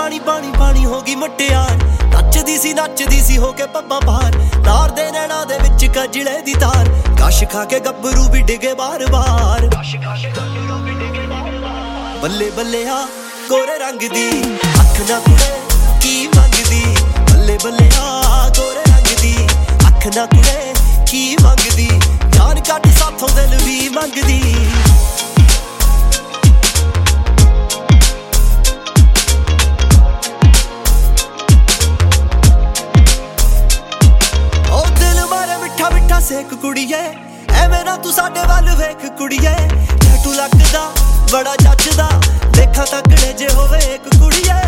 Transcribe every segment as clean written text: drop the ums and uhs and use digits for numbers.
ਪਾਣੀ ਪਾਣੀ ਪਾਣੀ ਹੋ ਗਈ ਮੁਟਿਆਰ ਨੱਚਦੀ ਸੀ ਹੋ ਕੇ ਪੱਬਾਂ ਬਾਹਰ ਨਾਰ ਦੇ ਨੈਣਾ ਦੇ ਵਿੱਚ ਕਜਲੇ ਦੀ ਤਾਰ ਕਸ਼ ਖਾ ਕੇ ਗੱਭਰੂ ਵੀ ਡਿਗੇ ਬਾਰ-ਬਾਰ ਬੱਲੇ ਬੱਲੇ ਆ ਗੋਰੇ ਰੰਗ ਦੀ ਅੱਖ ਨਾ ਕੁੜੇ ਕੀ ਮੰਗਦੀ ਬੱਲੇ ਬੱਲੇ ਆ ਗੋਰੇ ਰੰਗ ਦੀ ਅੱਖ ਨਾ ਕੁੜੇ ਕੀ ਮੰਗਦੀ ਜਾਨ ਕੱਢ ਸਾਥੋਂ ਦਿਲ ਵੀ ਮੰਗਦੀ ਸੇਕ ਕੁੜੀਏ ਐਵੇਂ ਨਾ ਤੂੰ ਸਾਡੇ ਵੱਲ ਵੇਖ ਕੁੜੀਏ ਟੈਟੂ ਲੱਗਦਾ ਬੜਾ ਜੱਚਦਾ ਦੇਖਾਂ ਤੱਕੜੇ ਜੇ ਹੋਵੇ ਇੱਕ ਕੁੜੀਏ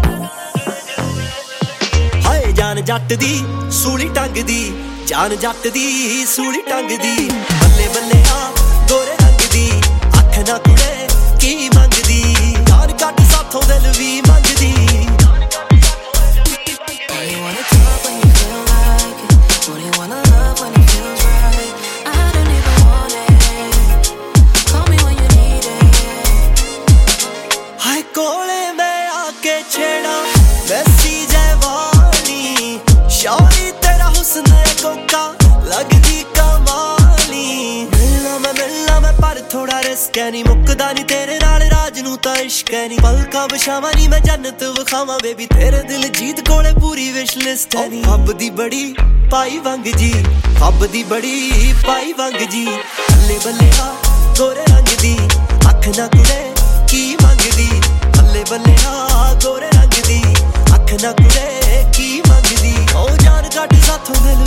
ਹਾਏ ਜਾਨ ਜੱਟ ਦੀ ਸੂਲੀ ਟੰਗ ਦੀ ਜਾਨ ਜੱਟ ਦੀ ਸੂਲੀ ਟੰਗ ਦੀ ਬੱਲੇ ਬੱਲੇ ਆ ਗੋਰੇ ਰੰਗ ਦੀ ਅੱਖ ਨਾ ਕੁੜੇ ਕੀ ਮੰਗਦੀ ਜਾਨ ਕੱਢ ਸਾਥੋਂ ਦਿਲ ਵੀ ਮੰਗਦੀ ਵੈਸੀ ਜਵਾਨੀ ਸ਼ੌਰੀ ਤੇਰਾ ਹੁਸਨ ਕੋਕਾ ਲੱਗਦੀ ਕਮਾਲੀ ਮਿਲਣਾ ਮੈਂ ਪਰ ਥੋੜਾ ਰਿਸਕ ਐ ਨੀ ਮੁੱਕਦਾ ਨੀ ਤੇਰੇ ਨਾਲ ਰਾਜ ਨੂੰ ਤਾਂ ਇਸ਼ਕ ਐ ਨੀ ਪਲਕਾਂ ਵਿਛਾਵਾਂ ਨੀ ਮੈਂ ਜੰਨਤ ਵਿਖਾਵਾਂ ਬੇਬੀ ਤੇਰੇ ਦਿਲ ਜੀਤ ਕੋਲੇ ਪੂਰੀ ਵਿਸ਼ ਲਿਸਟ ਐ ਨੀ ਫੱਬ ਦੀ ਬੜੀ ਪਾਈ ਵੰਗ ਜੀ ਫੱਬ ਦੀ ਬੜੀ ਪਾਈ ਵੰਗ ਜੀ ਬੱਲੇ ਬੱਲੇ ਆ ਗੋਰੇ ਰੰਗ ਦੀ ਅੱਖ ਨਾ ਕੁੜੇ ਕੀ ਮੰਗਦੀ ਬੱਲੇ ਬੱਲੇ ਆ ਗੋਰੇ ਰੰਗ ਦੀ ਅੱਖ ਨਾ ਕੁੜੇ ਕੀ ਮੰਗਦੀ ਉਹ ਜਾਨ ਕੱਢ ਸਾਥੋਂ ਦਿਲ